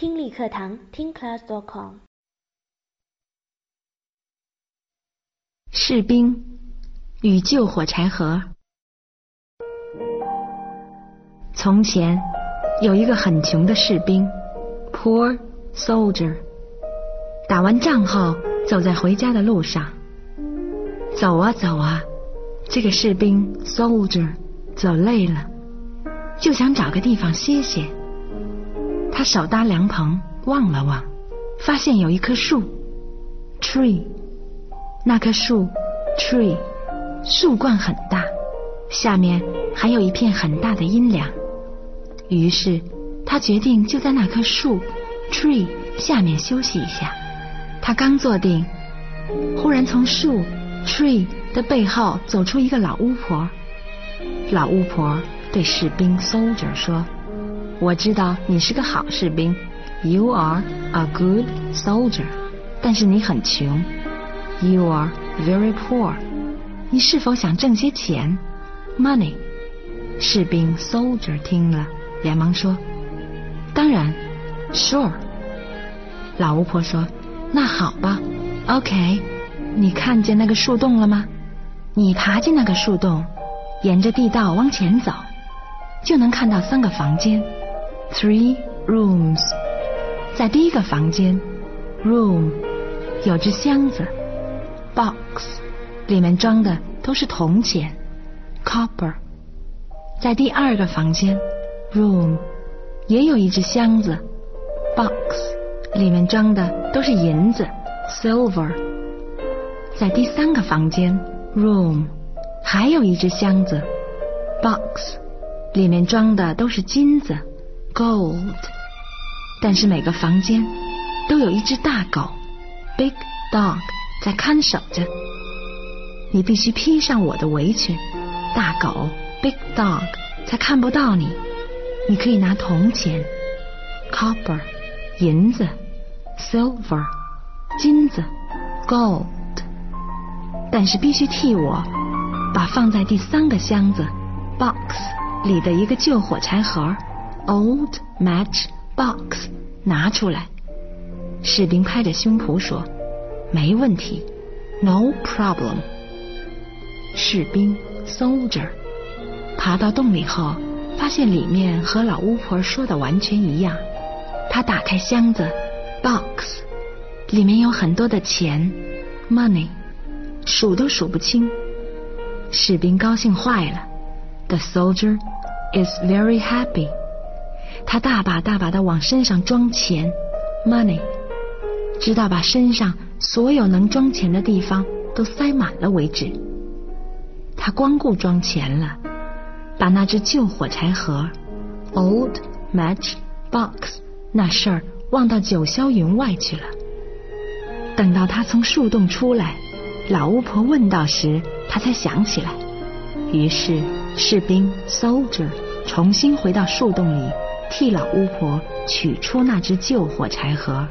听力课堂听class.com。 士兵与救火柴盒。从前有一个很穷的士兵 Poor soldier。 打完仗后走在回家的路上，走啊走啊，这个士兵 soldier 走累了，就想找个地方歇歇。他手搭凉棚望了望，发现有一棵树 tree。 那棵树 tree 树冠很大，下面还有一片很大的阴凉。于是他决定就在那棵树 tree 下面休息一下。他刚坐定，忽然从树 tree 的背后走出一个老巫婆。老巫婆对士兵 soldier 说，我知道你是个好士兵， You are a good soldier， 但是你很穷， You are very poor， 你是否想挣些钱 Money。 士兵 soldier 听了连忙说，当然 Sure。 老巫婆说，那好吧 OK， 你看见那个树洞了吗？你爬进那个树洞，沿着地道往前走，就能看到3个房间 3 rooms。 在第一个房间 room 有只箱子 box， 里面装的都是铜钱 copper。 在第二个房间 room 也有一只箱子 box， 里面装的都是银子 silver。 在第3个房间 room 还有一只箱子 box， 里面装的都是金子 gold。 但是每个房间都有一只大狗 big dog 在看守着。你必须披上我的围裙，大狗 big dog 才看不到你。你可以拿铜钱 copper 银子 silver 金子 gold， 但是必须替我把放在第3个箱子 box 里的一个旧火柴盒 old match box 拿出来。士兵拍着胸脯说，没问题 No problem。 士兵 soldier 爬到洞里后，发现里面和老巫婆说的完全一样。他打开箱子 box， 里面有很多的钱 money， 数都数不清。士兵高兴坏了 The soldier is very happy。 他大把大把的往身上装钱 money， 直到把身上所有能装钱的地方都塞满了为止。他光顾装钱了，把那只旧火柴盒 old match box 那事儿忘到九霄云外去了。等到他从树洞出来，老巫婆问道时，他才想起来。于是士兵 soldier 重新回到树洞里，替老巫婆取出那只旧火柴盒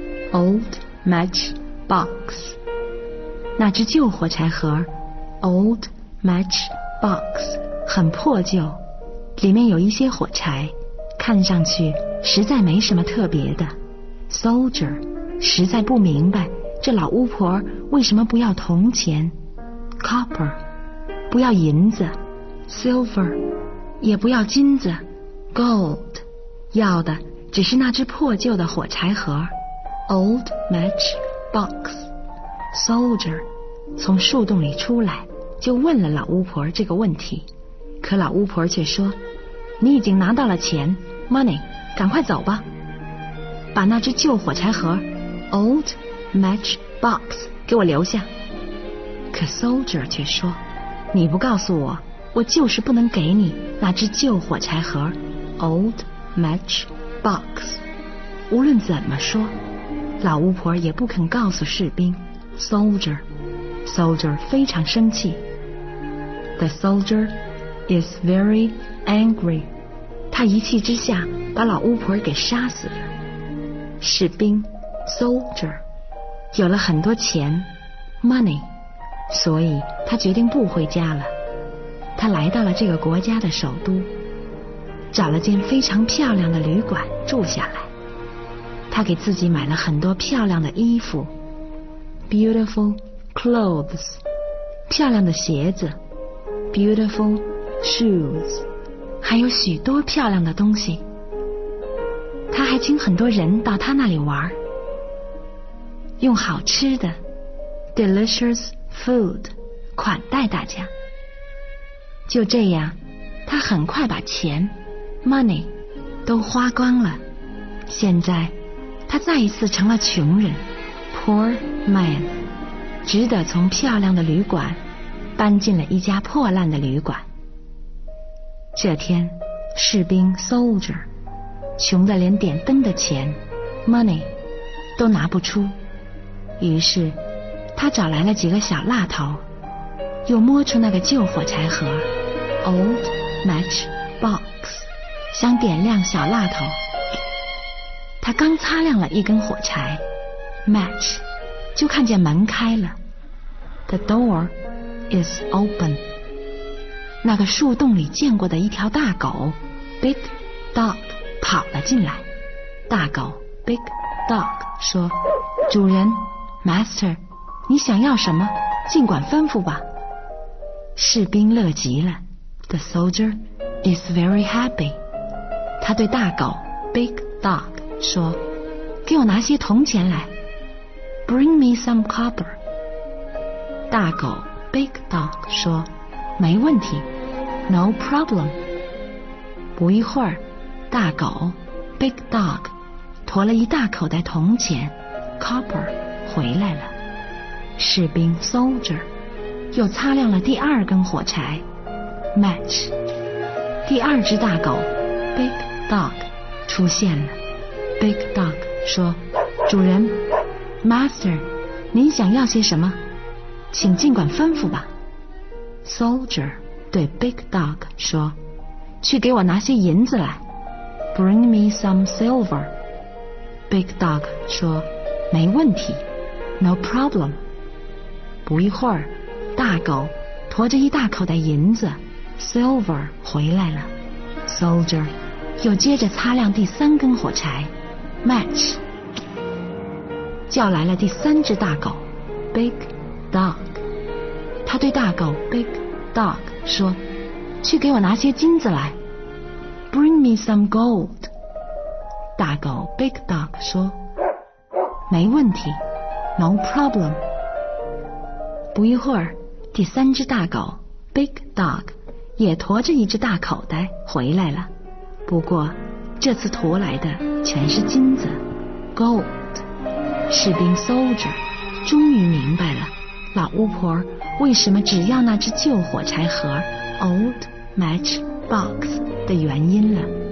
old match box。 那只旧火柴盒 old match box 很破旧，里面有一些火柴，看上去实在没什么特别的。 soldier 实在不明白这老巫婆为什么不要铜钱 copper， 不要银子 silver， 也不要金子 gold， 要的只是那只破旧的火柴盒 old match box。 soldier 从树洞里出来，就问了老巫婆这个问题。可老巫婆却说，你已经拿到了钱 money， 赶快走吧，把那只旧火柴盒 old match box 给我留下。可 soldier 却说，你不告诉我，我就是不能给你那只旧火柴盒 old match box。 无论怎么说，老巫婆也不肯告诉士兵 soldier。 soldier 非常生气 The soldier is very angry。 他一气之下把老巫婆给杀死了。士兵 soldier 有了很多钱 money， 所以他决定不回家了。他来到了这个国家的首都，找了间非常漂亮的旅馆住下来。 他给自己买了很多漂亮的衣服 beautiful clothes， 漂亮的鞋子 beautiful shoes， 还有许多漂亮的东西。他还请很多人到他那里玩，用好吃的 delicious food 款待大家。就这样，他很快把钱 money 都花光了。现在他再一次成了穷人 poor man， 只得从漂亮的旅馆搬进了一家破烂的旅馆。这天，士兵 soldier 穷得连点灯的钱 money 都拿不出，于是他找来了几个小蜡头，又摸出那个旧火柴盒 old match box， 想点亮小蜡头。他刚擦亮了一根火柴 match， 就看见门开了 the door is open。 那个树洞里见过的一条大狗 big dog 跑了进来。大狗 big dog 说，主人 master， 你想要什么尽管吩咐吧。士兵乐极了 the soldier is very happy。 他对大狗 big dog 说，给我拿些铜钱来 bring me some copper。 大狗 big dog 说，没问题 no problem。 不一会儿，大狗 big dog 驮了一大口袋铜钱 copper 回来了。士兵 soldier 又擦亮了第二根火柴 match。 第二只大狗 big dog 出现了。 big dog 说，主人 master， 您想要些什么请尽管吩咐吧。 soldier 对 big dog 说，去给我拿些银子来 bring me some silver。 big dog 说，没问题 no problem。 不一会儿，大狗驮着一大口袋银子 silver 回来了。 soldier 又接着擦亮第三根火柴 match， 叫来了第三只大狗 big dog。 他对大狗 big dog 说，去给我拿些金子来 bring me some gold。 大狗 big dog 说，没问题 no problem。 不一会儿，第三只大狗 big dog 也驮着一只大口袋回来了，不过这次驮来的全是金子 gold。 士兵 soldier 终于明白了老巫婆为什么只要那只旧火柴盒 old match box 的原因了。